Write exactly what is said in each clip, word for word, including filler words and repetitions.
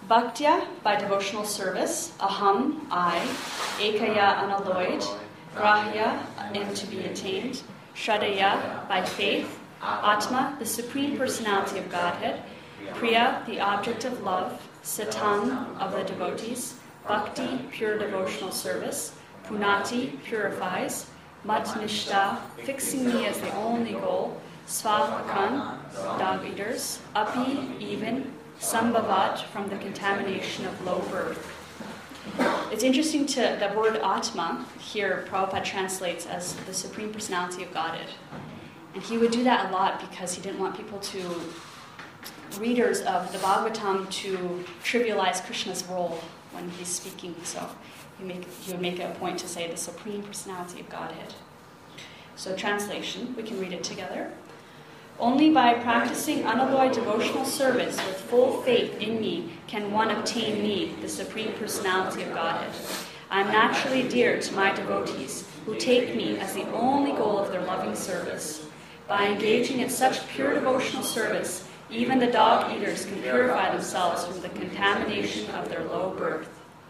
Bhaktya, by devotional service. Aham, I. Ekaya, unalloyed. Grahya, aim to be attained. Shraddhaya, by faith. Atma, the Supreme Personality of Godhead. Priya, the object of love. Satan, of the devotees. Bhakti, pure devotional service. Punati, purifies. Matnishta, fixing me as the only goal. Svahakan, dog eaters. Api, even. Sambhavat, from the contamination of low birth. It's interesting to, the word Atma, here Prabhupada translates as the Supreme Personality of Godhead. And he would do that a lot because he didn't want people to, readers of the Bhagavatam, to trivialize Krishna's role when he's speaking. So he, make, he would make it a point to say the Supreme Personality of Godhead. So translation, we can read it together. Only by practicing unalloyed devotional service with full faith in me can one obtain me, the Supreme Personality of Godhead. I am naturally dear to my devotees, who take me as the only goal of their loving service. By engaging in such pure devotional service, even the dog eaters can purify themselves from the contamination of their low birth.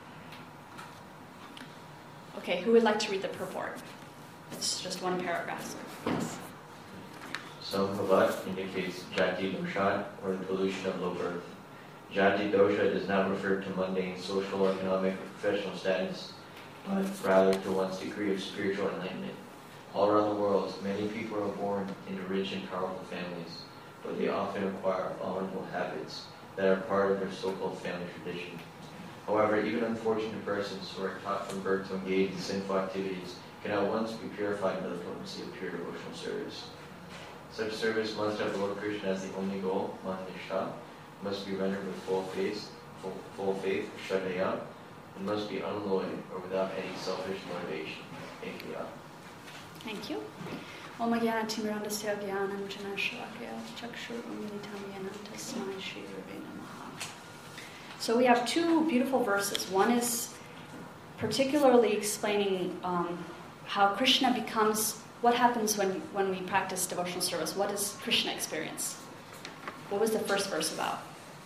Okay, who would like to read the purport? It's just one paragraph. Yes. Sambhavat indicates jati dosha, or the pollution of low birth. Jati dosha does not refer to mundane social, economic, or professional status, but rather to one's degree of spiritual enlightenment. All around the world, many people are born into rich and powerful families, but they often acquire abominable habits that are part of their so-called family tradition. However, even unfortunate persons who are taught from birth to engage in sinful activities can at once be purified by the potency of pure devotional service. Such service must have Lord Krishna as the only goal, Manishta, must be rendered with full faith, full, full faith, Shraddhaya, and must be unalloyed or without any selfish motivation. Thank you. Thank you. Om Jnana Timirandasya Jnanam Janashalakya Chakshur Umilitam Jnana Tasmai Shri Gurave Namaha. So we have two beautiful verses. One is particularly explaining um, how Krishna becomes. What happens when, when we practice devotional service? What does Krishna experience? What was the first verse about?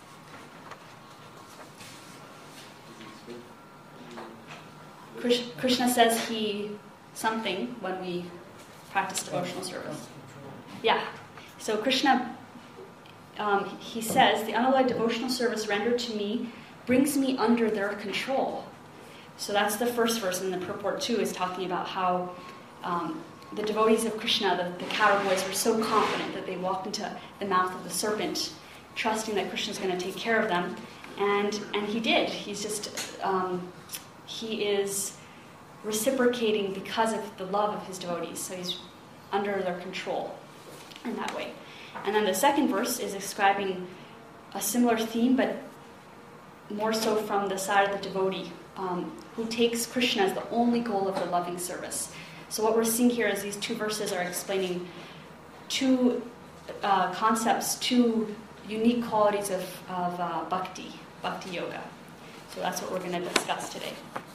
Krishna says he something when we practice devotional service. Yeah. So Krishna, um, he says, the unalloyed devotional service rendered to me brings me under their control. So that's the first verse, and the purport too is talking about how um, the devotees of Krishna, the, the cowboys, were so confident that they walked into the mouth of the serpent, trusting that Krishna's going to take care of them. And and he did. He's just, um, he is reciprocating because of the love of his devotees. So he's under their control in that way. And then the second verse is describing a similar theme, but more so from the side of the devotee, um, who takes Krishna as the only goal of the loving service. So what we're seeing here is these two verses are explaining two uh, concepts, two unique qualities of, of uh, bhakti, bhakti yoga. So that's what we're going to discuss today.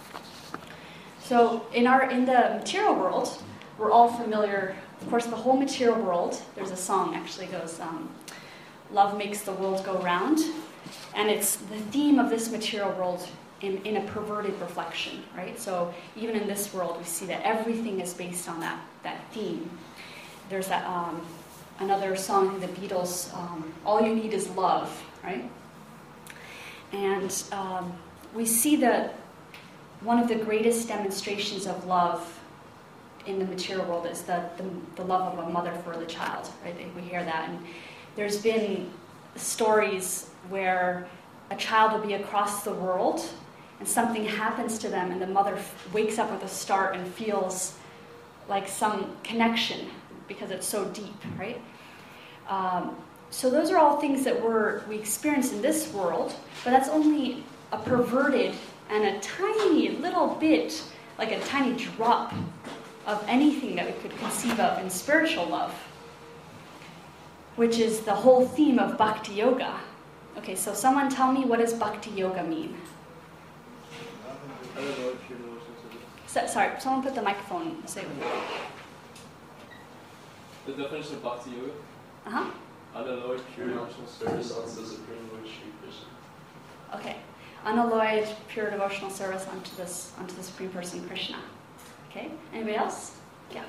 So in our in the material world, we're all familiar, of course, the whole material world. There's a song actually goes, um, "Love makes the world go round," and it's the theme of this material world. In, in a perverted reflection, right? So even in this world, we see that everything is based on that, that theme. There's that um, another song in the Beatles, um, "All You Need Is Love," right? And um, we see that one of the greatest demonstrations of love in the material world is the, the, the love of a mother for the child, right? We hear that. And there's been stories where a child will be across the world and something happens to them, and the mother f- wakes up with a start and feels like some connection because it's so deep, right? Um, so those are all things that we're, we experience in this world, but that's only a perverted and a tiny little bit, like a tiny drop of anything that we could conceive of in spiritual love, which is the whole theme of bhakti yoga. Okay, so someone tell me, what does bhakti yoga mean? I don't know if you know. So, sorry, someone put the microphone. Say it with me. The definition of bhakti yoga? Uh-huh. Unalloyed, pure devotional service unto the Supreme Lord Shri Krishna. Okay. unalloyed, pure devotional service unto this unto the Supreme Person Krishna. Okay? Anybody else? Yeah.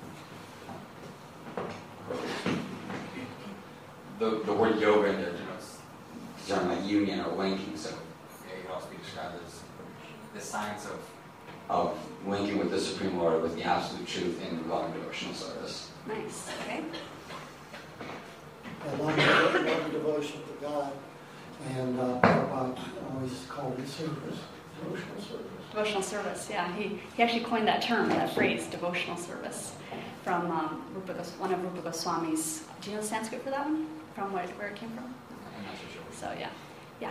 The, the word yoga in there denotes something like union or linking, so it can also be described as the science of of linking with the Supreme Lord, with the absolute truth in loving devotional service. Nice. Okay. And loving, loving devotion to God, and uh, Prabhupada always called it service, devotional service. Devotional service, yeah. He he actually coined that term, that phrase, devotional service, from um, Rupa Gos- one of Rupa Goswami's. Do you know the Sanskrit for that one? From where, where it came from? I'm not so sure. So yeah, yeah.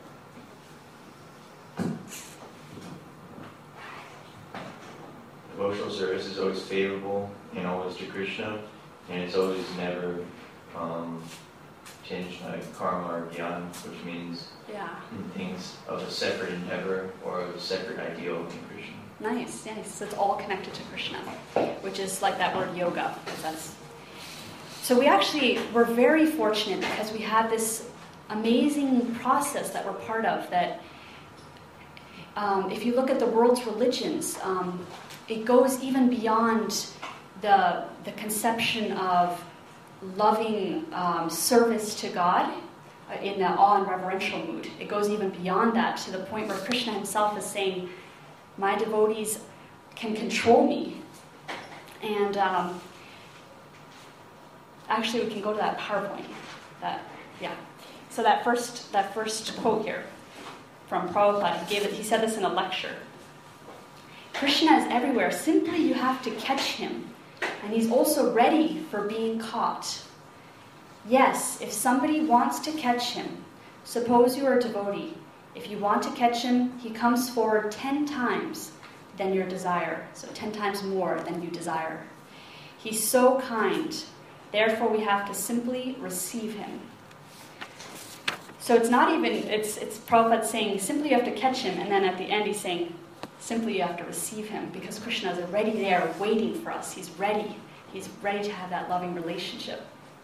Devotional service is always favorable and always to Krishna, and it's always never um, tinged like karma or gyan, which means Yeah. things of a separate endeavor or of a separate ideal in Krishna. Nice, nice. So it's all connected to Krishna, which is like that word yoga. That's so we actually we're very fortunate because we have this amazing process that we're part of. That um, if you look at the world's religions, um, it goes even beyond the the conception of loving um, service to God in the awe and reverential mood. It goes even beyond that to the point where Krishna himself is saying, my devotees can control me. And um, actually we can go to that PowerPoint. That, yeah. So that first that first quote here from Prabhupada, he gave it, he said this in a lecture. Krishna is everywhere. Simply you have to catch him. And he's also ready for being caught. Yes, if somebody wants to catch him, suppose you are a devotee. If you want to catch him, he comes forward ten times than your desire. So ten times more than you desire. He's so kind. Therefore, we have to simply receive him. So it's not even, it's, it's Prabhupada saying, simply you have to catch him. And then at the end he's saying, simply you have to receive him, because Krishna is already there waiting for us. He's ready. He's ready to have that loving relationship.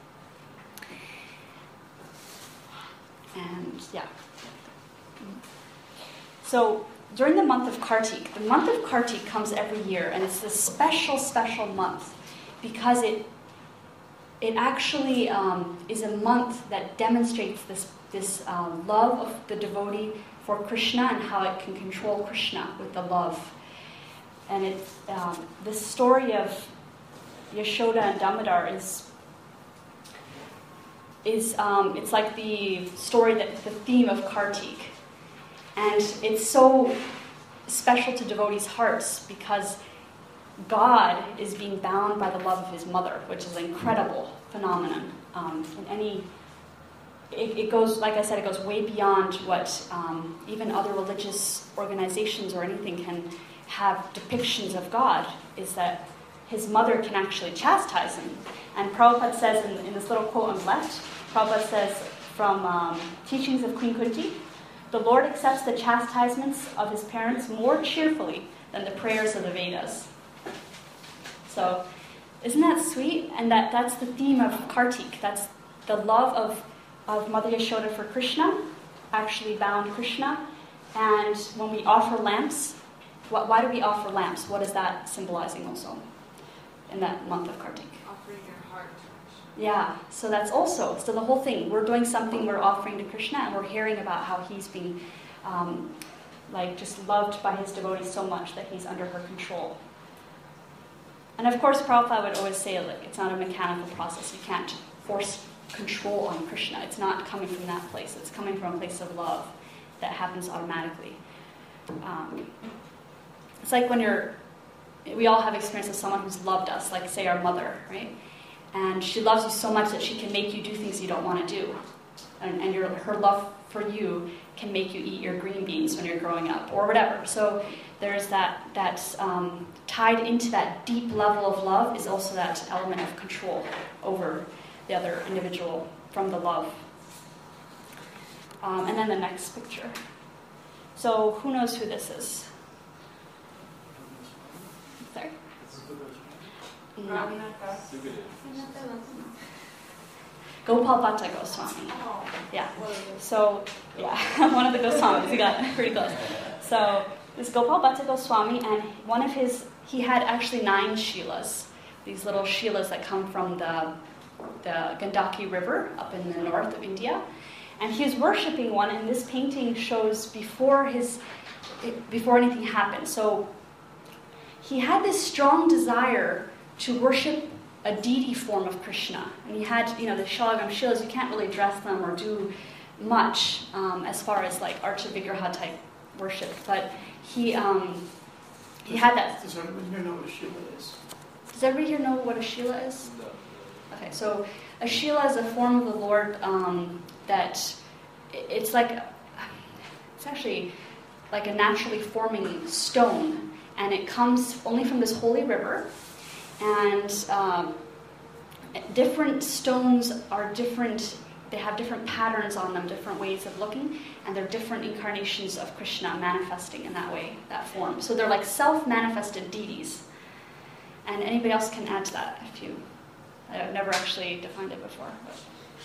And yeah. So during the month of Kartik, the month of Kartik comes every year, and it's this special, special month because it it actually um, is a month that demonstrates this this uh, love of the devotee for Krishna and how it can control Krishna with the love. And it's um, the story of Yashoda and Damodar is is um, it's like the story that the theme of Kartik, and it's so special to devotees' hearts because God is being bound by the love of his mother, which is an incredible phenomenon. Um, in any It, it goes, like I said, it goes way beyond what um, even other religious organizations or anything can have depictions of God, is that his mother can actually chastise him. And Prabhupada says in, in this little quote on the left, Prabhupada says from um, Teachings of Queen Kunti, the Lord accepts the chastisements of his parents more cheerfully than the prayers of the Vedas. So, isn't that sweet? And that, that's the theme of Kartik. That's the love of of Mother Yashoda for Krishna, actually bound Krishna. And when we offer lamps, wh- why do we offer lamps? What is that symbolizing also in that month of Kartik? Offering your heart to Krishna. Yeah, so that's also, so the whole thing, we're doing something, we're offering to Krishna, and we're hearing about how he's being um, like just loved by his devotees so much that he's under her control. And of course, Prabhupada would always say, like, it's not a mechanical process. You can't force control on Krishna. It's not coming from that place. It's coming from a place of love that happens automatically. Um, it's like when you're, we all have experience of someone who's loved us, like say our mother, right? And she loves you so much that she can make you do things you don't want to do. And, and your, her love for you can make you eat your green beans when you're growing up, or whatever. So there's that, that's um, tied into that deep level of love is also that element of control over the other individual from the love. Um, and then the next picture. So who knows who this is? Sorry? No. Sukadeva. Gopal Bhatta Goswami. Oh, Yeah. what is this? So, yeah, one of the Goswamis. He got pretty close. So, this Gopal Bhatta Goswami, and one of his, he had actually nine shilas. These little shilas that come from the, the Gandaki River up in the north of India. And he was worshipping one, and this painting shows before his, before anything happened. So, he had this strong desire to worship a deity form of Krishna. And he had, you know, the Shalagram Shilas, you can't really dress them or do much um, as far as like Archa Vigraha type worship. But he um, he had that. Does everybody here know what a Shila is? Does everybody here know what a Shila is? No. Okay, so a Shila is a form of the Lord um, that it's like, it's actually like a naturally forming stone, and it comes only from this holy river. And um, different stones are different, they have different patterns on them, different ways of looking, and they're different incarnations of Krishna manifesting in that way, that form. So they're like self-manifested deities. And anybody else can add to that if you, I've never actually defined it before. But,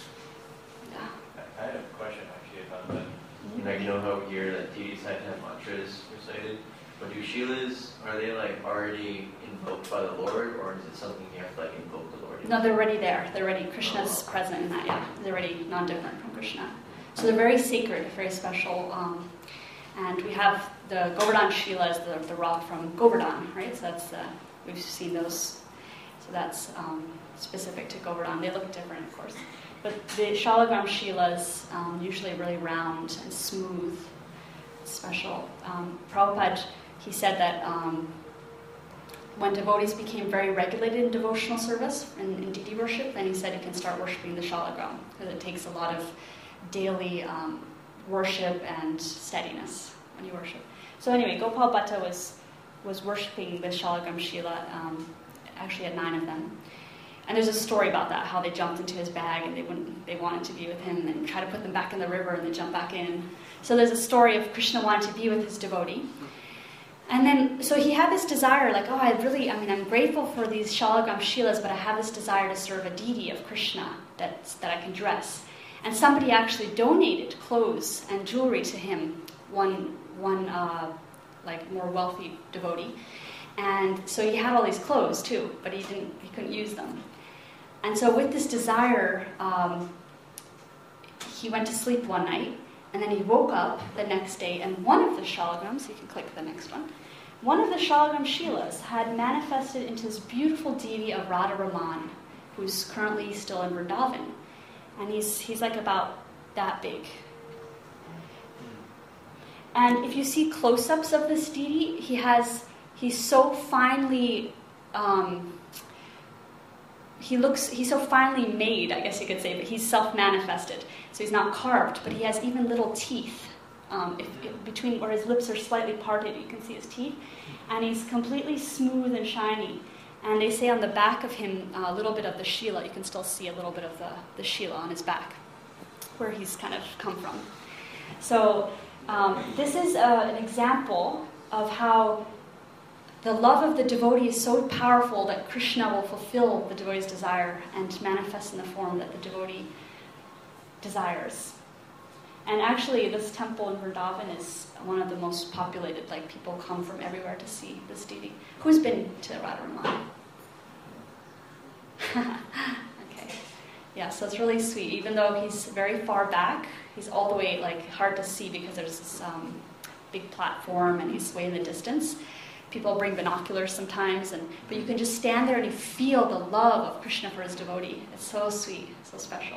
yeah. I I had a question actually about that. You know, you know how here that deities had to have mantras recited? But do Shilas, are they like already invoked by the Lord, or is it something you have to like invoke the Lord in? No, they're already there. They're already, Krishna's present in that, yeah. They're already non-different from Krishna. So they're very sacred, very special. Um, and we have the Govardhan Shila is the, the rock from Govardhan, right? So that's, uh, we've seen those. So that's um, specific to Govardhan. They look different, of course. But the Shalagram Shilas, um, usually really round and smooth, special. Um, Prabhupada, he said that um, when devotees became very regulated in devotional service and in, in deity worship, then he said you can start worshiping the Shalagram, because it takes a lot of daily um, worship and steadiness when you worship. So anyway, Gopal Bhatta was was worshiping the Shalagram Shila, um, actually had nine of them. And there's a story about that, how they jumped into his bag and they wouldn't, they wanted to be with him and try to put them back in the river and they jump back in. So there's a story of Krishna wanting to be with his devotee. And then, so he had this desire, like, oh, I really, I mean, I'm grateful for these Shalagram Shilas, but I have this desire to serve a deity of Krishna that's, that I can dress. And somebody actually donated clothes and jewelry to him, one, one uh, like, more wealthy devotee. And so he had all these clothes, too, but he didn't, he couldn't use them. And so with this desire, um, he went to sleep one night, and then he woke up the next day, and one of the Shalagrams, you can click the next one, one of the Shalagram Shilas had manifested into this beautiful deity of Radha Raman, who's currently still in Vrindavan. And he's, he's like about that big. And if you see close-ups of this deity, he has, he's so finely, um, he looks, he's so finely made, I guess you could say, but he's self-manifested. So he's not carved, but he has even little teeth. Um, if, if between where his lips are slightly parted, you can see his teeth. And he's completely smooth and shiny. And they say on the back of him, uh, a little bit of the Shila, you can still see a little bit of the, the Shila on his back, where he's kind of come from. So um, this is uh, an example of how the love of the devotee is so powerful that Krishna will fulfill the devotee's desire and manifest in the form that the devotee desires. And actually, this temple in Vrindavan is one of the most populated. Like, people come from everywhere to see this deity. Who's been to Radharaman? Okay. Yeah, so it's really sweet. Even though he's very far back, he's all the way, like, hard to see because there's this um, big platform and he's way in the distance. People bring binoculars sometimes, and but you can just stand there and you feel the love of Krishna for his devotee. It's so sweet, so special.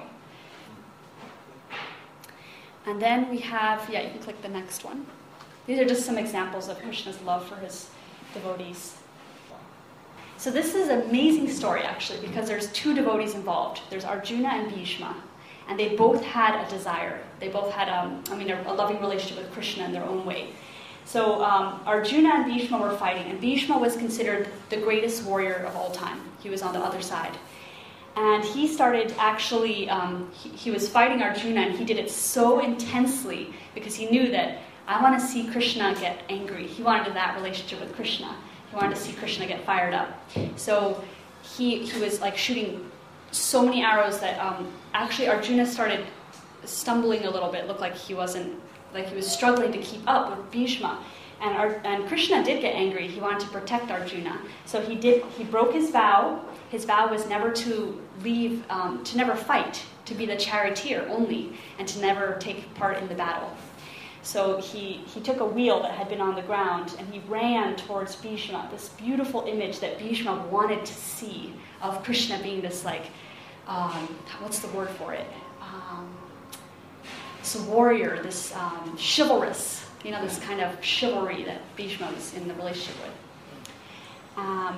And then we have, yeah, you can click the next one. These are just some examples of Krishna's love for his devotees. So this is an amazing story, actually, because there's two devotees involved. There's Arjuna and Bhishma, and they both had a desire. They both had, um, I mean, a, a loving relationship with Krishna in their own way. So um, Arjuna and Bhishma were fighting, and Bhishma was considered the greatest warrior of all time. He was on the other side. And he started actually, um, he, he was fighting Arjuna, and he did it so intensely because he knew that I want to see Krishna get angry. He wanted that relationship with Krishna. He wanted to see Krishna get fired up. So he he was like shooting so many arrows that um, actually Arjuna started stumbling a little bit. Looked like he wasn't, like he was struggling to keep up with Bhishma. And, Ar- and Krishna did get angry. He wanted to protect Arjuna. So he did. He broke his vow. His vow was never to leave, um, to never fight, to be the charioteer only, and to never take part in the battle. So he, he took a wheel that had been on the ground, and he ran towards Bhishma, this beautiful image that Bhishma wanted to see of Krishna being this, like, um, what's the word for it? Um, this warrior, this um, chivalrous, you know, this kind of chivalry that Bhishma was in the relationship with. Um,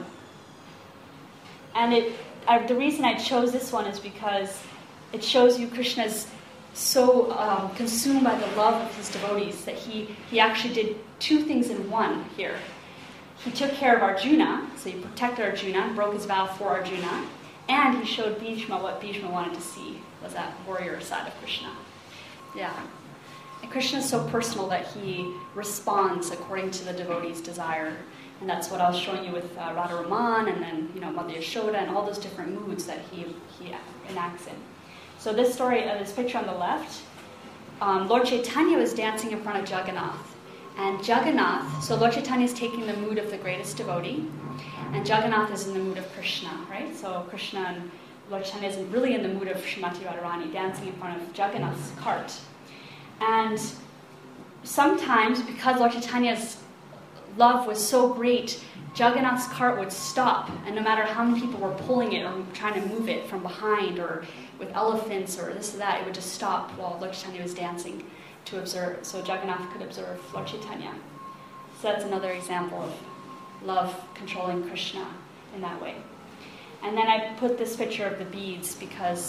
and it, I, the reason I chose this one is because it shows you Krishna's so um, consumed by the love of his devotees that he, he actually did two things in one here. He took care of Arjuna, so he protected Arjuna, broke his vow for Arjuna, and he showed Bhishma what Bhishma wanted to see, was that warrior side of Krishna. Yeah. And Krishna is so personal that he responds according to the devotee's desire. And that's what I was showing you with uh, Radharaman, and then, you know, Mother Yashoda, and all those different moods that he, he enacts in. So this story, uh, this picture on the left, um, Lord Chaitanya was dancing in front of Jagannath. And Jagannath, so Lord Chaitanya is taking the mood of the greatest devotee, and Jagannath is in the mood of Krishna, right? So Krishna and Lord Chaitanya is really in the mood of Srimati Radharani, dancing in front of Jagannath's cart. And sometimes, because Lord Chaitanya's love was so great, Jagannath's cart would stop, and no matter how many people were pulling it or trying to move it from behind or with elephants or this or that, it would just stop while Lord Chaitanya was dancing to observe, so Jagannath could observe Lord Chaitanya. So that's another example of love controlling Krishna in that way. And then I put this picture of the beads because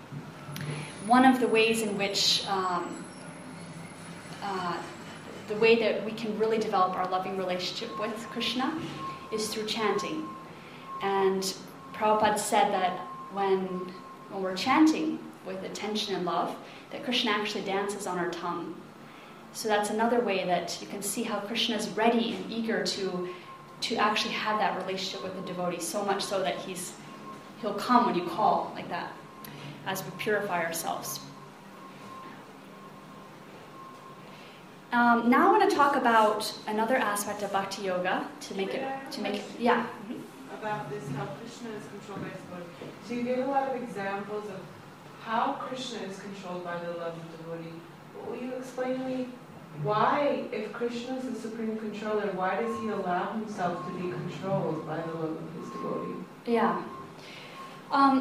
one of the ways in which um, uh, the way that we can really develop our loving relationship with Krishna is through chanting. And Prabhupada said that when, when we're chanting with attention and love, that Krishna actually dances on our tongue. So that's another way that you can see how Krishna is ready and eager to, to actually have that relationship with the devotee, so much so that he's, he'll come when you call, like that, as we purify ourselves. Um, now I want to talk about another aspect of Bhakti Yoga to make it, to make it, yeah. Mm-hmm. About this, how Krishna is controlled by his devotee. So you gave a lot of examples of how Krishna is controlled by the love of devotee. But will you explain to me why, if Krishna is the supreme controller, why does he allow himself to be controlled by the love of his devotee? Yeah. Um,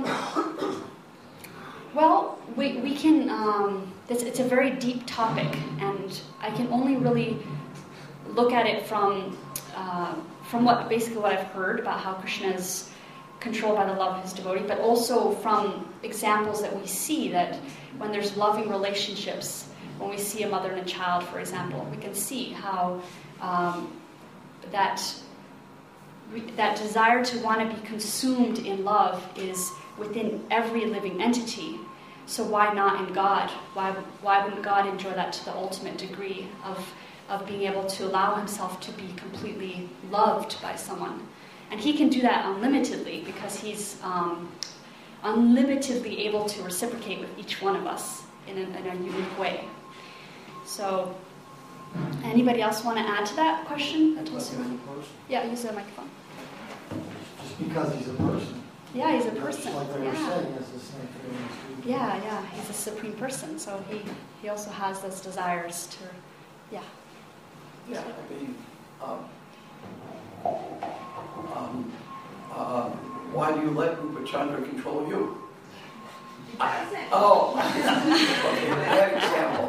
well, we, we can, um, this, it's a very deep topic, and I can only really look at it from, uh, from what basically what I've heard about how Krishna is controlled by the love of his devotee, but also from examples that we see that when there's loving relationships, when we see a mother and a child, for example, we can see how um, that that desire to want to be consumed in love is within every living entity. So why not in God? Why why wouldn't God enjoy that to the ultimate degree of of being able to allow himself to be completely loved by someone? And he can do that unlimitedly because he's um, unlimitedly able to reciprocate with each one of us in a, in a unique way. So, anybody else want to add to that question? Yeah, use the microphone. Just because he's a person. Yeah, he's a person. Like they were Yeah. saying, it's the same thing. Yeah, yeah, he's a supreme person, so he, he also has those desires to, yeah. Yeah, I mean, um, um, uh, why do you let Rupa Chandra control you? I, oh, okay, that example.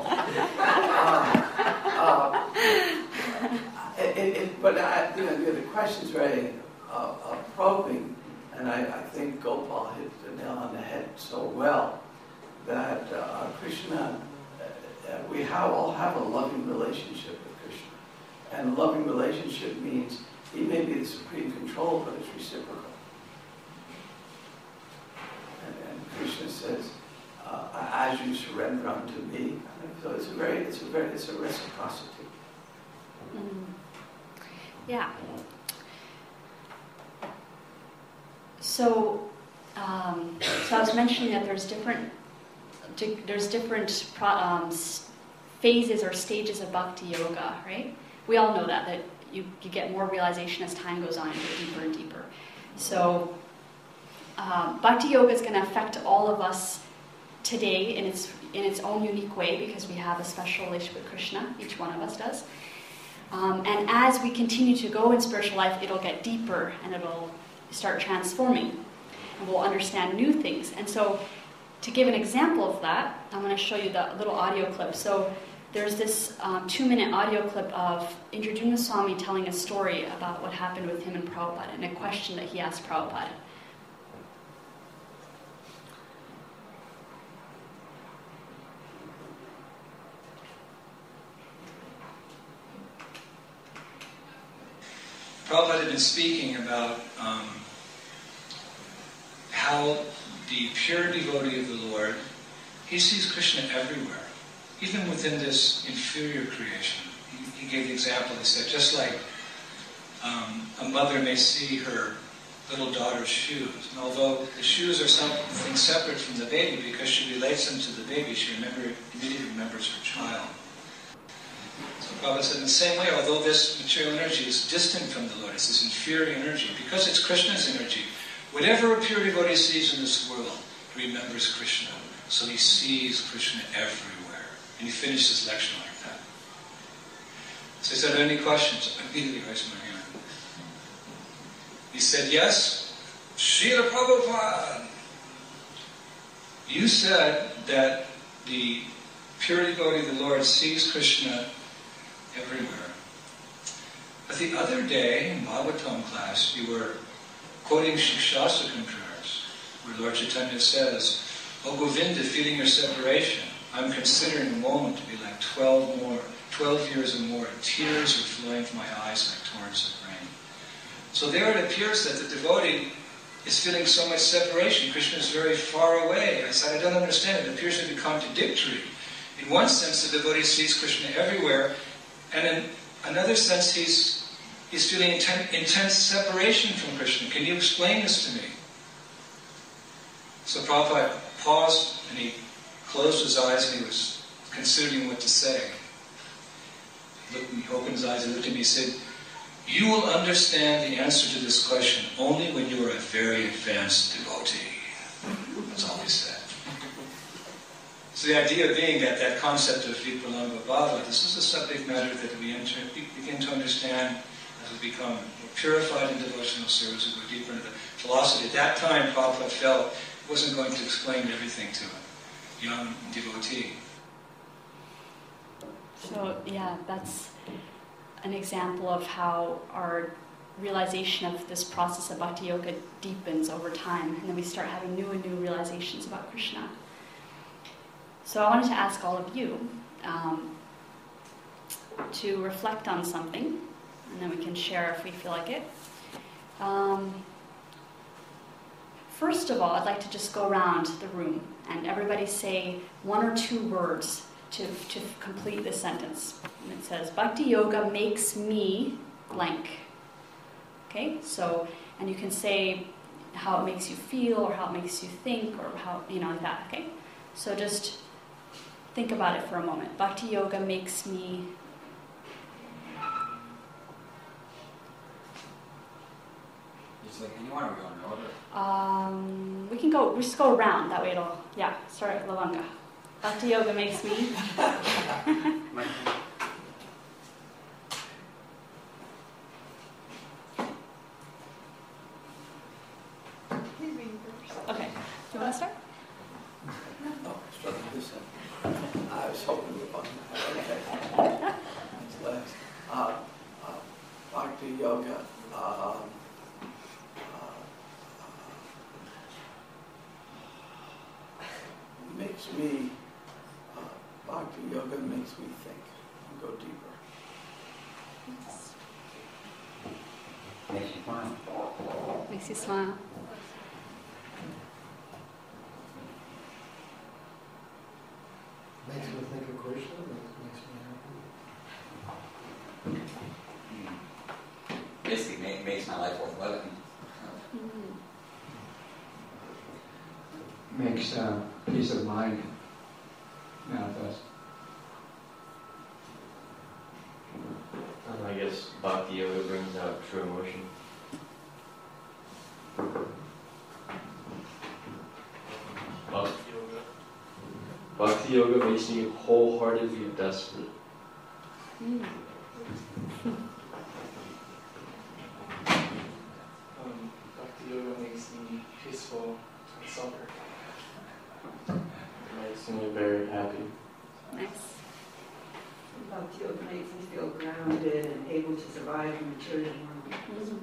Uh, uh, it, it, but I, you know, the question's very uh, uh, probing, and I, I think Gopal hit the nail on the head so well that uh, Krishna, uh, we have, all have a loving relationship with Krishna. And a loving relationship means he may be the supreme control, but it's reciprocal. And, and Krishna says, uh, "As you surrender unto me." So it's a very, it's a very, it's a reciprocity. Mm. Yeah. So um, so I was mentioning that there's different there's different pro, um, phases or stages of bhakti yoga, right? We all know that that you, you get more realization as time goes on, and get deeper and deeper. So um, bhakti yoga is going to affect all of us today in its in its own unique way, because we have a special relationship with Krishna. Each one of us does. Um, and as we continue to go in spiritual life, it'll get deeper and it'll start transforming, and we'll understand new things. And so, to give an example of that, I'm going to show you the little audio clip. So there's this um, two-minute audio clip of Indradyumna Swami telling a story about what happened with him and Prabhupada, and a question that he asked Prabhupada. Prabhupada had been speaking about um, how the pure devotee of the Lord, he sees Krishna everywhere, even within this inferior creation. He, he gave the example, he said, just like um, a mother may see her little daughter's shoes, and although the shoes are something separate from the baby, because she relates them to the baby, she remember, immediately remembers her child. So Prabhupada said, in the same way, although this material energy is distant from the Lord, it's this inferior energy, because it's Krishna's energy, whatever a pure devotee sees in this world, he remembers Krishna. So he sees Krishna everywhere. And he finished his lecture like that. So he said, are there any questions? I immediately raised my hand. He said, yes, Srila Prabhupada. You said that the pure devotee of the Lord sees Krishna everywhere. But the other day in Bhagavatam class, you were quoting Shikshastakam prayers, where Lord Chaitanya says, O Govinda, feeling your separation, I'm considering a moment to be like twelve more, twelve years or more. Tears are flowing from my eyes like torrents of rain. So there it appears that the devotee is feeling so much separation. Krishna is very far away. I said, I don't understand. It appears to be contradictory. In one sense, the devotee sees Krishna everywhere, and in another sense, he's He's feeling intense, intense separation from Krishna. Can you explain this to me? So Prabhupada paused and he closed his eyes and he was considering what to say. He, looked, he opened his eyes and looked at me and said, you will understand the answer to this question only when you are a very advanced devotee. That's all he said. So the idea being that that concept of Vipralambha Bhava, this is a subject matter that we enter, begin to understand as we become more purified in devotional service, we go deeper into the philosophy. At that time, Prabhupada felt he wasn't going to explain everything to a young devotee. So, yeah, that's an example of how our realization of this process of bhakti yoga deepens over time, and then we start having new and new realizations about Krishna. So I wanted to ask all of you um, to reflect on something, and then we can share if we feel like it. Um, first of all, I'd like to just go around the room and everybody say one or two words to, to complete this sentence. And it says, Bhakti Yoga makes me blank. Okay, so, and you can say how it makes you feel or how it makes you think or how, you know, like that, okay? So just think about it for a moment. Bhakti Yoga makes me... It's like anyone or we go in order? Um, we can go, we just go around, that way it'll, yeah, start at Lavanga. Bhakti Yoga makes me... Okay, do you want to start? Oh, start with this one. I was hoping we were on that. Okay. That's last. Uh, uh, Bhakti Yoga. Um, makes me, uh, Bhakti Yoga makes me think and go deeper. Makes you smile. Makes you smile. Makes me think of Krishna, makes me happy. Basically, make, makes my life worth living. Mm-hmm. makes uh, peace of mind manifest. And I guess Bhakti Yoga brings out true emotion. Bhakti Yoga. Bhakti Yoga makes me wholeheartedly desperate. Mm. Um, Bhakti Yoga makes me peaceful and sober. It makes me very happy. Nice. Bhakti Yoga makes me feel grounded and able to survive in the material world. Mm.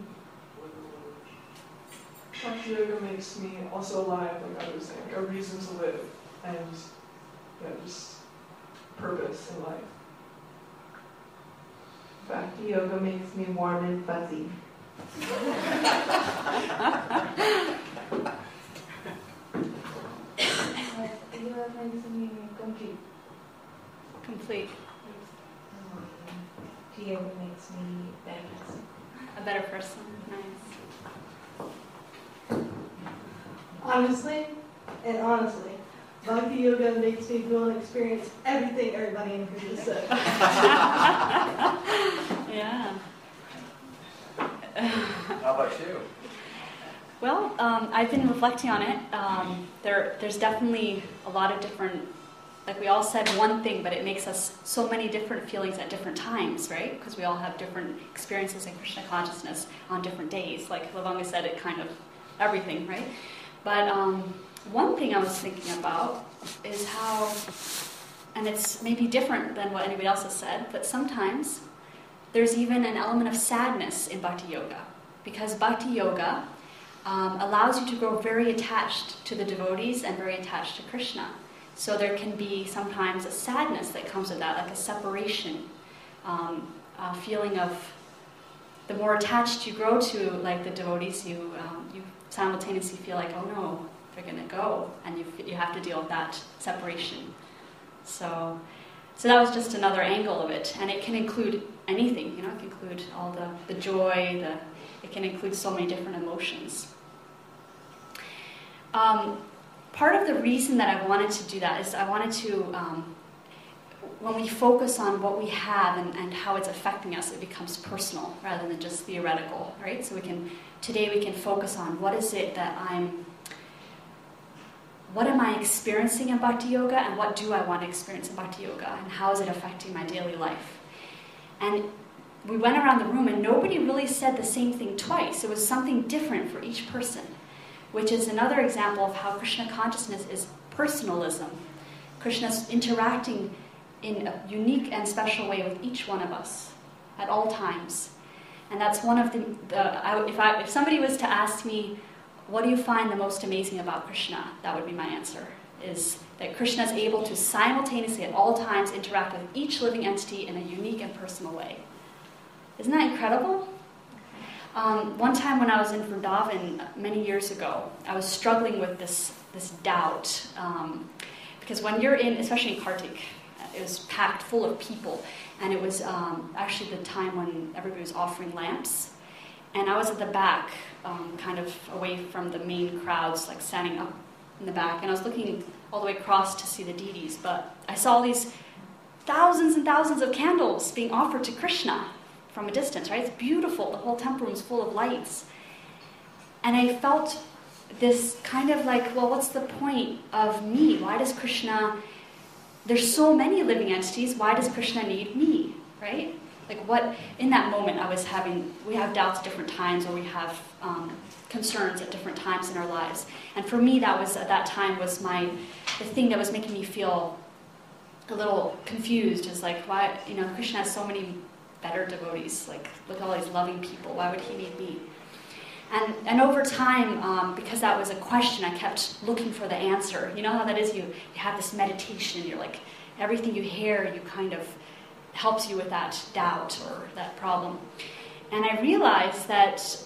Bhakti Yoga makes me also alive, like I was saying, like a reason to live, and yeah, just purpose in life. Bhakti Yoga makes me warm and fuzzy. Bhakti Yoga makes me complete. Complete. Bhakti Yoga makes me better. A better person. Nice. Honestly, and honestly, Bhakti Yoga makes me feel and experience everything everybody in Krishna said. Yeah. How about you? Well, um, I've been reflecting on it. Um, there, there's definitely a lot of different, like we all said one thing, but it makes us so many different feelings at different times, right? Because we all have different experiences in Krishna consciousness on different days. Like Lavanga said, it kind of everything, right? But um, one thing I was thinking about is how, and it's maybe different than what anybody else has said, but sometimes there's even an element of sadness in Bhakti Yoga. Because Bhakti Yoga um, allows you to grow very attached to the devotees and very attached to Krishna. So there can be sometimes a sadness that comes with that, like a separation, um, a feeling of the more attached you grow to like the devotees, you um, you simultaneously feel like, oh no, they're going to go, and you you have to deal with that separation. So, so that was just another angle of it, and it can include anything. You know, it can include all the the joy, the it can include so many different emotions. Um, part of the reason that I wanted to do that is I wanted to. Um, When we focus on what we have and, and how it's affecting us, it becomes personal rather than just theoretical, right? So we can today we can focus on what is it that I'm, what am I experiencing in Bhakti Yoga, and what do I want to experience in Bhakti Yoga, and how is it affecting my daily life? And we went around the room and nobody really said the same thing twice. It was something different for each person, which is another example of how Krishna consciousness is personalism. Krishna's interacting in a unique and special way with each one of us at all times. And that's one of the, the I, if, I, if somebody was to ask me, what do you find the most amazing about Krishna? That would be my answer, is that Krishna is able to simultaneously at all times interact with each living entity in a unique and personal way. Isn't that incredible? Um, one time when I was in Vrindavan many years ago, I was struggling with this, this doubt. Um, because when you're in, especially in Kartik, it was packed full of people, and it was um, actually the time when everybody was offering lamps, and I was at the back, um, kind of away from the main crowds, like standing up in the back, and I was looking all the way across to see the deities, but I saw these thousands and thousands of candles being offered to Krishna from a distance, right? It's beautiful, the whole temple room is full of lights, and I felt this kind of like, well, what's the point of me? Why does Krishna... There's so many living entities, why does Krishna need me, right? Like what, in that moment I was having, we have doubts at different times, or we have um, concerns at different times in our lives. And for me, that was, at that time, was my, the thing that was making me feel a little confused, is like, why, you know, Krishna has so many better devotees, like, look at all these loving people, why would he need me? And, and over time, um, because that was a question, I kept looking for the answer. You know how that is? You, you have this meditation, you're like, everything you hear, you kind of helps you with that doubt or that problem. And I realized that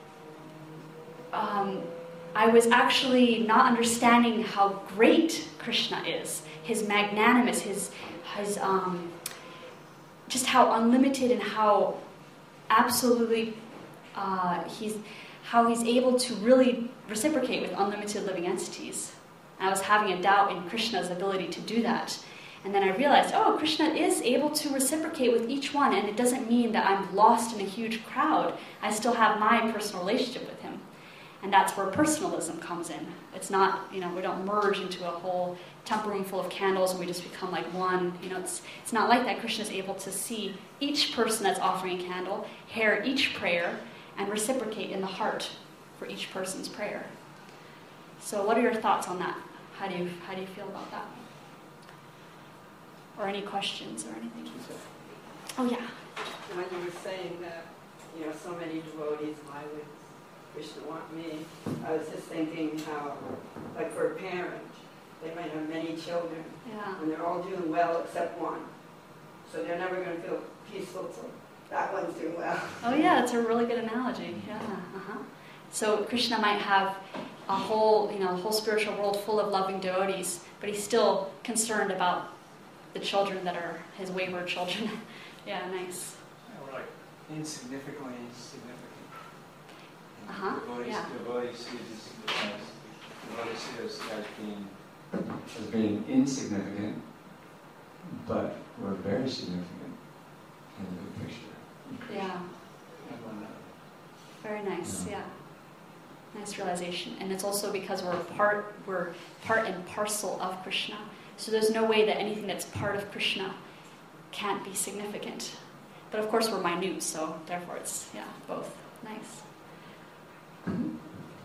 um, I was actually not understanding how great Krishna is, his magnanimous, his, his um, just how unlimited and how absolutely uh, he's... how he's able to really reciprocate with unlimited living entities. And I was having a doubt in Krishna's ability to do that. And then I realized, oh, Krishna is able to reciprocate with each one, and it doesn't mean that I'm lost in a huge crowd. I still have my personal relationship with him. And that's where personalism comes in. It's not, you know, we don't merge into a whole temple room full of candles and we just become like one. You know, it's it's not like that. Krishna is able to see each person that's offering a candle, hear each prayer, and reciprocate in the heart for each person's prayer. So what are your thoughts on that? How do you how do you feel about that? Or any questions or anything? Oh yeah. When you were saying that, you know, so many devotees, why would Krishna want me? I was just thinking how, like for a parent, they might have many children, yeah. and they're all doing well except one. So they're never going to feel peaceful till that one's doing well. Oh yeah, that's a really good analogy. Yeah. Uh-huh. So Krishna might have a whole, you know, a whole spiritual world full of loving devotees, but he's still concerned about the children that are his wayward children. Yeah, nice. Yeah, we're like insignificantly insignificant. Uh-huh. Devotees, Yeah. devotees see this as, devotees see us as being as being insignificant, but we're very significant in the big picture. Yeah. Very nice. Yeah. Nice realization. And it's also because we're part, we're part and parcel of Krishna. So there's no way that anything that's part of Krishna can't be significant. But of course we're minute, so therefore it's, yeah, both. Nice. Um,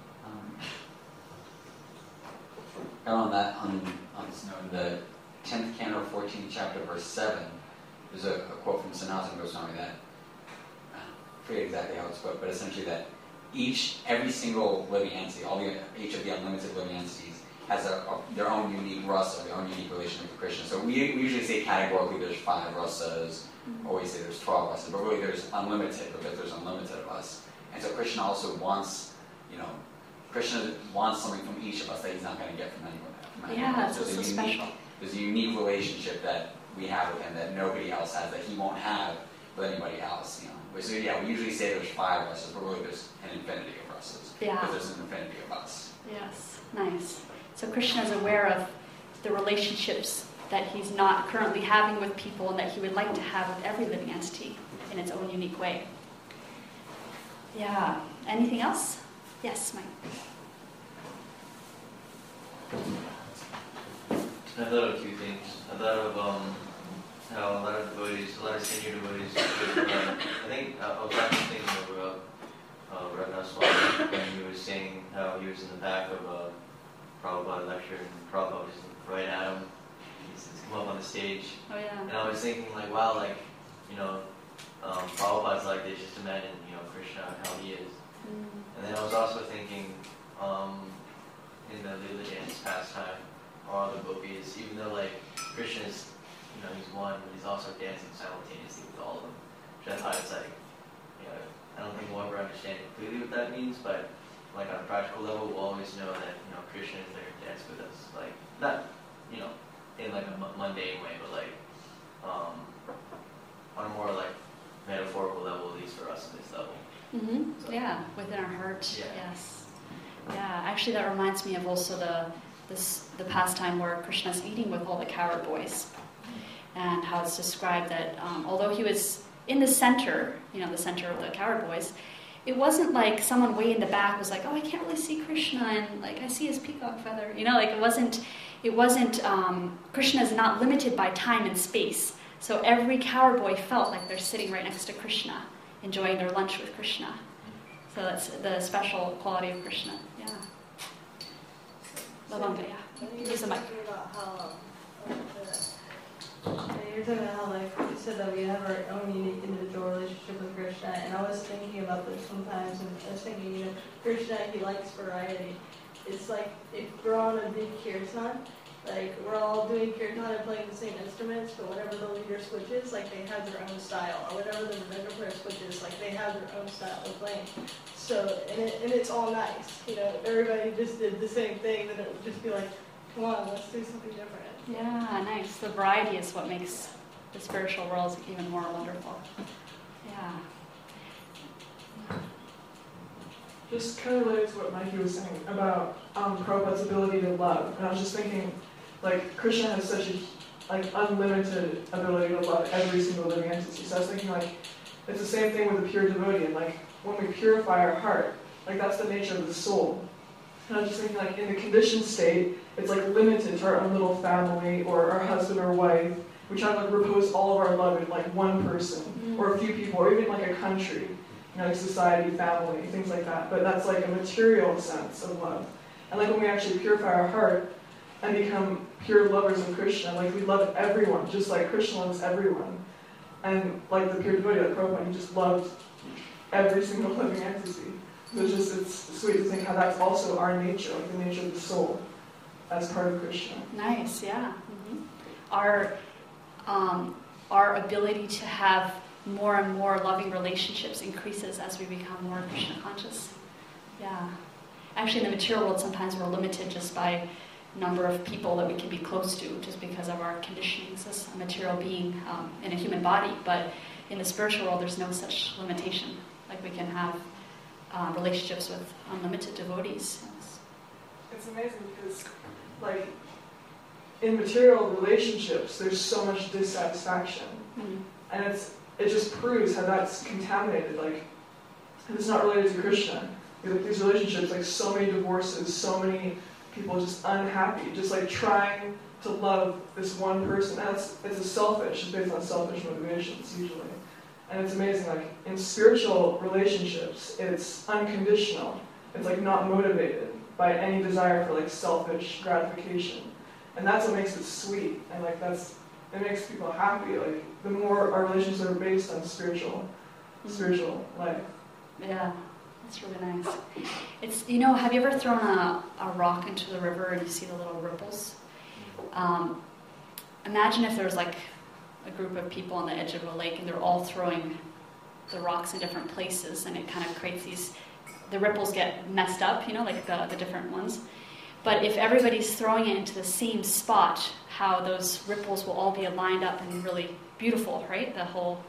and on that, on, on this note, in the tenth canto, fourteenth chapter, verse seven, there's a, a quote from Sanatana Goswami that, I forget exactly how it's put, but essentially that each, every single living entity, all the, each of the unlimited living entities, has a, a, their own unique rasa, their own unique relationship with Krishna. So we, we usually say categorically there's five rasas, mm-hmm. or we say there's twelve rasas, but really there's unlimited, because there's unlimited of us. And so Krishna also wants, you know, Krishna wants something from each of us that he's not going to get from anyone. From anyone Yeah, else. that's so unique, special. There's a unique relationship that we have with him that nobody else has, that he won't have with anybody else, you know. So yeah, we usually say there's five rasas, but really there's an infinity of rasas. Yeah. Because there's an infinity of us. Yes, nice. So Krishna is aware of the relationships that he's not currently having with people and that he would like to have with every living entity in its own unique way. Yeah. Anything else? Yes, Mike. I thought of two things. I thought of um, how a lot of devotees, a lot of senior devotees, uh, I think uh, I was actually thinking of uh, uh, Raghunath Swami when he was saying how he was in the back of a Prabhupada lecture and Prabhupada was right at him. He's, he's come up on the stage. Oh yeah. And I was thinking like, wow, like, you know, um, Prabhupada's like this, just imagine, you know, Krishna, how he is. Mm. And then I was also thinking, um, in the Leela dance pastime, all the gopis, even though like Krishna is, you know, he's one, but he's also dancing simultaneously with all of them. Which I thought it's like, you know, I don't think we'll ever understand completely what that means, but like on a practical level, we'll always know that, you know, Krishna is there to dance with us. Like, not, you know, in like a mundane way, but like, um, on a more like metaphorical level, at least for us at this level. Mm-hmm. So, yeah, within our heart. Yeah. Yes. Yeah. Actually, that reminds me of also the this the pastime where Krishna's eating with all the cowherd boys, and how it's described that um, although he was in the center, you know, the center of the cowherd boys, it wasn't like someone way in the back was like, oh, I can't really see Krishna, and like I see his peacock feather. You know, like it wasn't. It wasn't. Um, Krishna is not limited by time and space. So every cowherd boy felt like they're sitting right next to Krishna, enjoying their lunch with Krishna. So that's the special quality of Krishna. Yeah. Lavanga, yeah. Use the mic. About how, um, uh, you're talking about how, like, you said that we have our own unique individual relationship with Krishna, and I was thinking about this sometimes, and I was thinking, you know, Krishna, he likes variety. It's like if we're on a big kirtan, like we're all doing kirtan and playing the same instruments, but whenever the leader switches, like they have their own style, or whenever the regular player switches, like they have their own style of playing. So, and, it, and it's all nice, you know, if everybody just did the same thing, then it would just be like, come on, let's do something different. Yeah, nice. The variety is what makes the spiritual world even more wonderful. Yeah. just kind of related to what Mikey was saying about um, Prabhupada's ability to love. And I was just thinking, like, Krishna has such a like unlimited ability to love every single living entity. So I was thinking, like, it's the same thing with a pure devotee. And, like, when we purify our heart, like, that's the nature of the soul. And I was just thinking, like, in the conditioned state, it's, like, limited to our own little family or our husband or wife. We try to, like, repose all of our love in, like, one person mm-hmm. or a few people or even, like, a country. You know, like society, family, things like that. But that's like a material sense of love. And like when we actually purify our heart and become pure lovers of Krishna, like we love everyone, just like Krishna loves everyone. And like the pure devotee, like Prabhupada, he just loved every single living entity. So it's just, it's sweet to think how that's also our nature, like the nature of the soul as part of Krishna. Nice, yeah. Mm-hmm. Our, um, our ability to have more and more loving relationships increases as we become more Krishna conscious. Yeah. Actually, in the material world, sometimes we're limited just by number of people that we can be close to, just because of our conditionings as a material being um, in a human body. But in the spiritual world, there's no such limitation. Like we can have uh, relationships with unlimited devotees. Yes. It's amazing because, like, in material relationships, there's so much dissatisfaction, mm-hmm. and it's it just proves how that's contaminated. Like, it's not related to Krishna. Like, these relationships, like so many divorces, so many people just unhappy, just like trying to love this one person. And it's, it's a selfish, it's based on selfish motivations usually. And it's amazing, like in spiritual relationships, it's unconditional. It's like not motivated by any desire for like selfish gratification. And that's what makes it sweet. And like that's, it makes people happy. Like the more our relationships are based on spiritual, spiritual life. Yeah, that's really nice. It's, you know, have you ever thrown a, a rock into the river and you see the little ripples? Um, imagine if there's like a group of people on the edge of a lake and they're all throwing the rocks in different places, and it kind of creates these, the ripples get messed up, you know, like the, the different ones. But if everybody's throwing it into the same spot, how those ripples will all be lined up and really beautiful, right? The whole.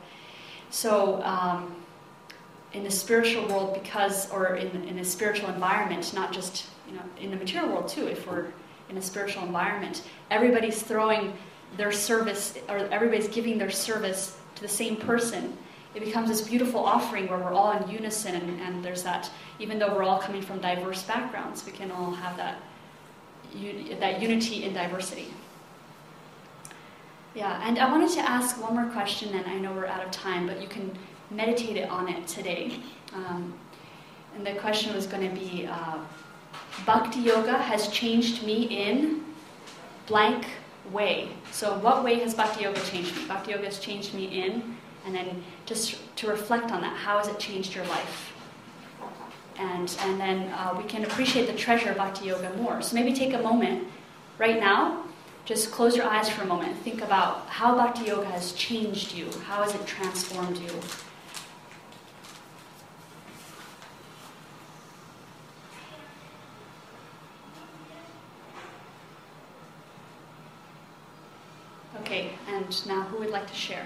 So um, in the spiritual world, because, or in, in a spiritual environment, not just, you know, in the material world too, if we're in a spiritual environment, everybody's throwing their service, or everybody's giving their service to the same person. It becomes this beautiful offering where we're all in unison, and, and there's that, even though we're all coming from diverse backgrounds, we can all have that that unity in diversity. Yeah, and I wanted to ask one more question, and I know we're out of time, but you can meditate it on it today. Um, and the question was going to be, uh, Bhakti Yoga has changed me in blank way. So what way has Bhakti Yoga changed me? Bhakti Yoga has changed me in, and then just to reflect on that, how has it changed your life? And and then uh, we can appreciate the treasure of Bhakti Yoga more. So maybe take a moment right now, just close your eyes for a moment and think about how Bhakti Yoga has changed you. How has it transformed you? Okay, and now who would like to share?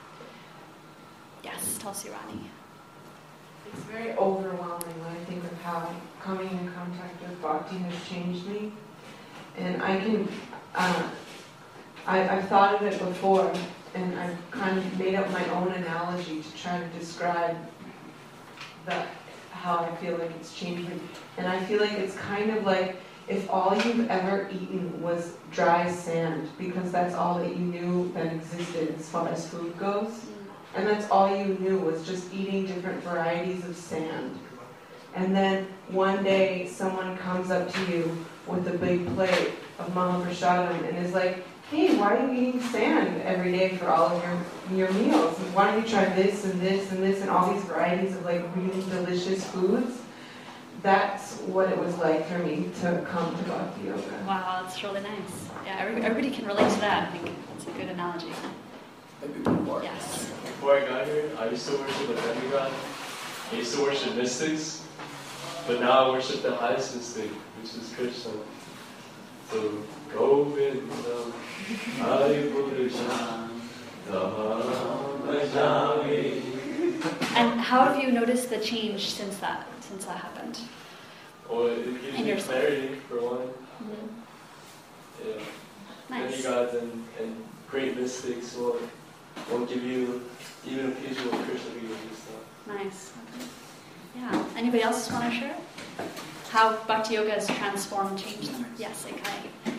Yes, Tulsi Rani. It's very overwhelming when I think of how coming in contact with Bhakti has changed me. And I can, uh, I, I've thought of it before, and I've kind of made up my own analogy to try to describe the, how I feel like it's changed me. And I feel like it's kind of like if all you've ever eaten was dry sand, because that's all that you knew that existed as far as food goes. And that's all you knew was just eating different varieties of sand. And then one day someone comes up to you with a big plate of Mahaprasadam and is like, hey, why are you eating sand every day for all of your, your meals? And why don't you try this and this and this and all these varieties of like really delicious foods? That's what it was like for me to come to Bhakti Yoga. Wow, that's really nice. Yeah, everybody can relate to that. I think it's a good analogy. Maybe one more. Yes. Before I got here, I used to worship a demigod. I used to worship mystics. But now I worship the highest mystic, which is Krishna. So, Govindam, Hari Purusha, Dhamma Bhajami, And how have you noticed the change since that since that happened? Well, it gives In you yourself. clarity, for one. Mm-hmm. Yeah. Nice. Demigods and, and great mystics will, will give you even a piece of what Krishna can give you stuff. Nice. Okay. Yeah. Anybody else want to share? How Bhakti Yoga has transformed, changed them? Yes, Ekai.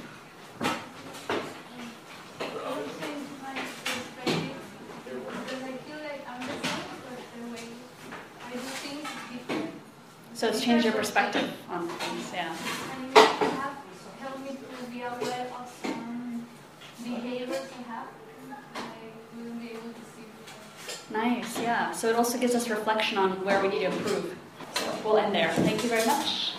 So it's changed your perspective on things, yeah. And you have helped me to be aware of some behaviors I have. I wouldn't be able to see before. Nice, yeah. So it also gives us reflection on where we need to improve. So we'll end there. Thank you very much.